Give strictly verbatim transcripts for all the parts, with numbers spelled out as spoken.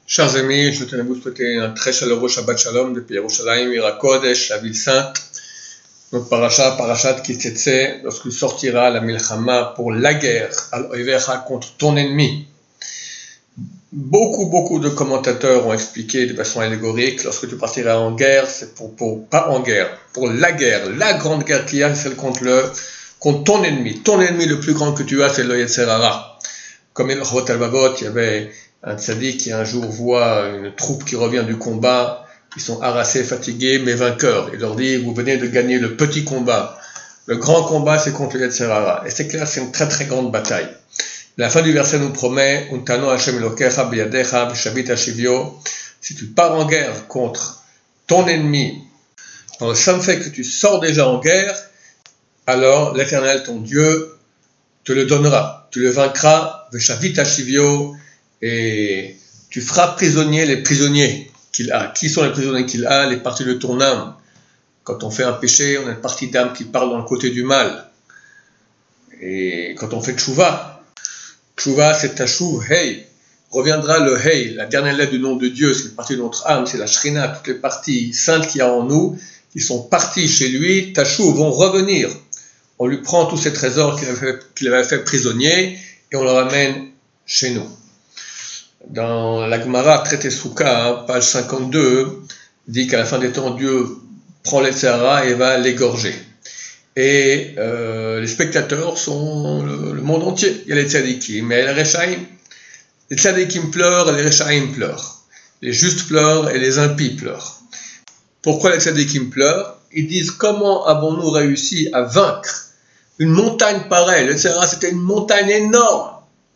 Chers amis, je tenais à vous souhaiter un très chaleureux Shabbat Shalom depuis Yerushalayim, Ira Kodesh, la ville sainte. Notre parasha, parashat Ki Tetseh, lorsqu'il sortira la milchama pour la guerre, al-oivecha, contre ton ennemi. Beaucoup, beaucoup de commentateurs ont expliqué de façon allégorique, lorsque tu partiras en guerre, c'est pour, pour, pas en guerre, pour la guerre, la grande guerre qu'il y a, c'est celle contre le, contre ton ennemi. Ton ennemi le plus grand que tu as, c'est le Yetzer Hara. Comme il y avait un tzaddik qui un jour voit une troupe qui revient du combat, ils sont harassés, fatigués, mais vainqueurs. Il leur dit, vous venez de gagner le petit combat. Le grand combat, c'est contre le Yetzer Hara. Et c'est clair, c'est une très très grande bataille. La fin du verset nous promet, Untano Hashem Elokecha biyadecha v'shavit hashivyo. Si tu pars en guerre contre ton ennemi, dans le simple fait que tu sors déjà en guerre, alors l'Éternel, ton Dieu, te le donnera. Tu le vaincras, v'shavit hashivyo, et tu feras prisonnier les prisonniers qu'il a. Qui sont les prisonniers qu'il a? Les parties de ton âme. Quand on fait un péché, on a une partie d'âme qui parle dans le côté du mal. Et quand on fait tchouva, tchouva c'est tashuv, hey, reviendra le hey, la dernière lettre du nom de Dieu, c'est une partie de notre âme, c'est la shrina, toutes les parties saintes qu'il y a en nous, qui sont parties chez lui, tashuv, vont revenir. On lui prend tous ces trésors qu'il avait fait, qu'il avait fait prisonnier et on le ramène chez nous. Dans la Gemara, traité Souka, hein, page cinquante-deux, dit qu'à la fin des temps, Dieu prend les Sahara et va l'égorger. Et euh, les spectateurs sont le, le monde entier. Il y a les tzadikim, mais les rechaim. Les tzadikim pleurent et les rechaim pleurent. Les justes pleurent et les impies pleurent. Pourquoi les tzadikim pleurent? Ils disent, comment avons-nous réussi à vaincre une montagne pareille? Le Sahara, c'était une montagne énorme.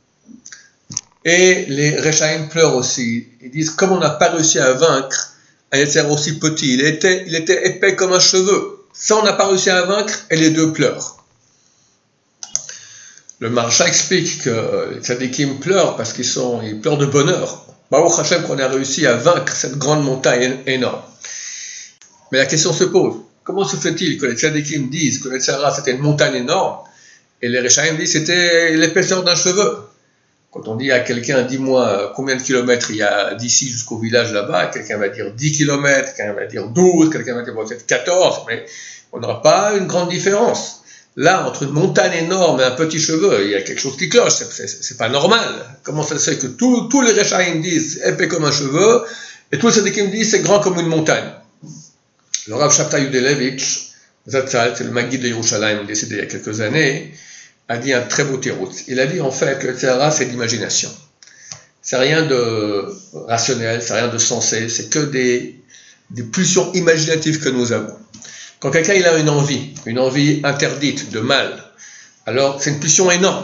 Et les Rechaim pleurent aussi. Ils disent, comme on n'a pas réussi à vaincre un Yetzer aussi petit, il était, il était épais comme un cheveu. Ça, on n'a pas réussi à vaincre, et les deux pleurent. Le Maharsha explique que les tzadikim pleurent parce qu'ils sont, ils pleurent de bonheur. Baruch Hashem qu'on a réussi à vaincre cette grande montagne énorme. Mais la question se pose, comment se fait-il que les tzadikim disent que le Sahara c'était une montagne énorme, et les Rechaim disent que c'était l'épaisseur d'un cheveu? Quand on dit à quelqu'un, dis-moi combien de kilomètres il y a d'ici jusqu'au village là-bas, quelqu'un va dire dix kilomètres, quelqu'un va dire douze, quelqu'un va dire peut-être quatorze, mais on n'aura pas une grande différence. Là, entre une montagne énorme et un petit cheveu, il y a quelque chose qui cloche, c'est, c'est, c'est pas normal. Comment ça se fait que tous, tous les Rechaim disent épais comme un cheveu, et tous les tzadikim disent c'est grand comme une montagne? Le Rav Shabtai Yudelevitch, Zatzal, c'est le Maguid de Yerushalayim, décédé il y a quelques années, a dit un très beau tirout. Il a dit en fait que le Sahara c'est l'imagination. C'est rien de rationnel, c'est rien de sensé, c'est que des, des pulsions imaginatives que nous avons. Quand quelqu'un il a une envie, une envie interdite de mal, alors c'est une pulsion énorme.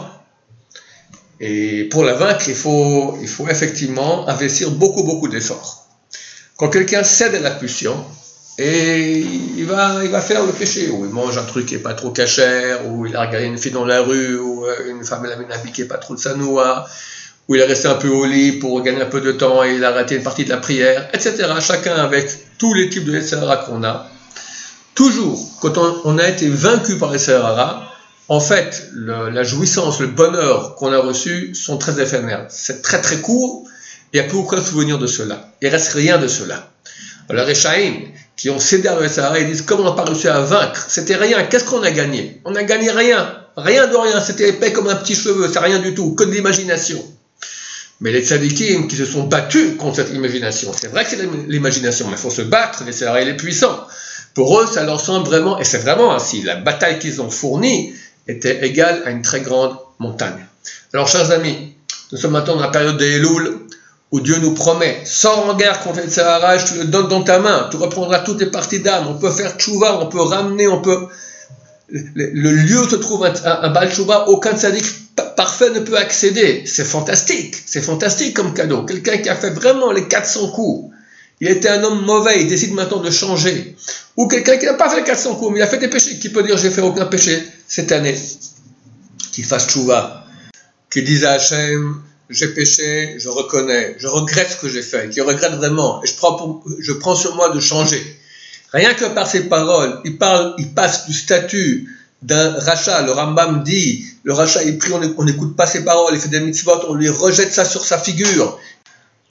Et pour la vaincre, il faut, il faut effectivement investir beaucoup, beaucoup d'efforts. Quand quelqu'un cède à la pulsion, et il va, il va faire le péché, ou il mange un truc qui n'est pas trop cachère, ou il a regardé une fille dans la rue, ou une femme elle a mis un habit qui n'est pas trop de sanoua, ou il est resté un peu au lit pour gagner un peu de temps et il a raté une partie de la prière, et cetera. Chacun avec tous les types de Yetzer Hara qu'on a. Toujours, quand on, on a été vaincu par les Yetzer Hara, en fait, le, la jouissance, le bonheur qu'on a reçu sont très éphémères. C'est très très court, il n'y a plus aucun souvenir de cela. Il ne reste rien de cela. Alors, les Rechaim, qui ont cédé à le Yetzer Hara, ils disent comment on n'a pas réussi à vaincre? C'était rien. Qu'est-ce qu'on a gagné? On n'a gagné rien. Rien de rien. C'était épais comme un petit cheveu. C'est rien du tout. Que de l'imagination. Mais les tzadikim qui se sont battus contre cette imagination, c'est vrai que c'est l'imagination, mais il faut se battre. Le Yetzer Hara, il est puissant. Pour eux, ça leur semble vraiment, et c'est vraiment ainsi, la bataille qu'ils ont fournie était égale à une très grande montagne. Alors, chers amis, nous sommes maintenant dans la période des Elul, où Dieu nous promet, sors en guerre contre le Yetzer Hara, je te le donne dans ta main, tu reprendras toutes les parties d'âme, on peut faire tchouva, on peut ramener, on peut... Le, le lieu où se trouve un, un, un Baal Tchouva, aucun tzaddik parfait ne peut accéder. C'est fantastique, c'est fantastique comme cadeau. Quelqu'un qui a fait vraiment les quatre cents coups, il était un homme mauvais, il décide maintenant de changer. Ou quelqu'un qui n'a pas fait les quatre cents coups, mais il a fait des péchés, qui peut dire j'ai fait aucun péché cette année, qu'il fasse tchouva, qu'il dise à Hachem, j'ai péché, je reconnais, je regrette ce que j'ai fait, qui regrette vraiment, et je prends, pour, je prends sur moi de changer. Rien que par ces paroles, il, parle, il passe du statut d'un rachat. Le Rambam dit, le rachat il prie, on n'écoute pas ses paroles, il fait des mitzvot, on lui rejette ça sur sa figure.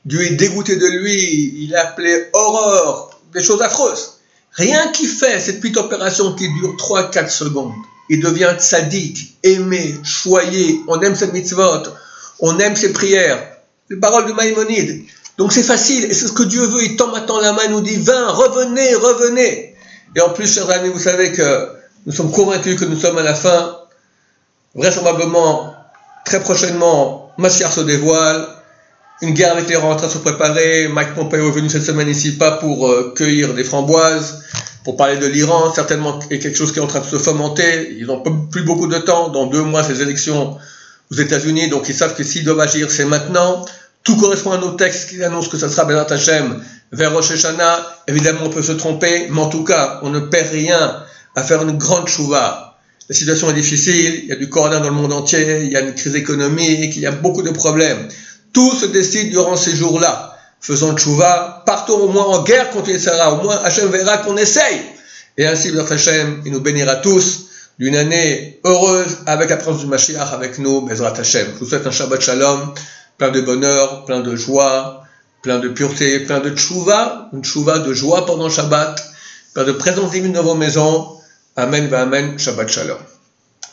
Dieu est dégoûté de lui, il a appelé horreur, des choses affreuses. Rien qui fait cette petite opération qui dure trois à quatre secondes, il devient tzaddik, aimé, choyé, on aime ses mitzvot, on aime ses prières, les paroles de Maïmonide. Donc c'est facile, et c'est ce que Dieu veut, il tend maintenant la main, il nous dit, viens, revenez, revenez. Et en plus, chers amis, vous savez que nous sommes convaincus que nous sommes à la fin, vraisemblablement, très prochainement, Mashiach se dévoile, une guerre avec l'Iran est en train de se préparer, Mike Pompeo est venu cette semaine ici, pas pour euh, cueillir des framboises, pour parler de l'Iran, certainement est quelque chose qui est en train de se fomenter, ils n'ont plus beaucoup de temps, dans deux mois, ces élections aux États-Unis, donc ils savent que s'ils doivent agir, c'est maintenant. Tout correspond à nos textes qui annoncent que ça sera Bezrat Hashem vers Rosh Hashanah. Évidemment, on peut se tromper, mais en tout cas, on ne perd rien à faire une grande chouva. La situation est difficile, il y a du corona dans le monde entier, il y a une crise économique, il y a beaucoup de problèmes. Tout se décide durant ces jours-là. Faisons le chouva, partons au moins en guerre contre Yetzirah, au moins Hashem verra qu'on essaye. Et ainsi, Bezrat Hashem, il nous bénira tous d'une année heureuse avec la présence du Mashiach avec nous, Bezrat Hashem. Je vous souhaite un Shabbat Shalom, plein de bonheur, plein de joie, plein de pureté, plein de tchouva, une tchouva de joie pendant Shabbat, plein de présence divine dans vos maisons. Amen, va amen, Shabbat Shalom.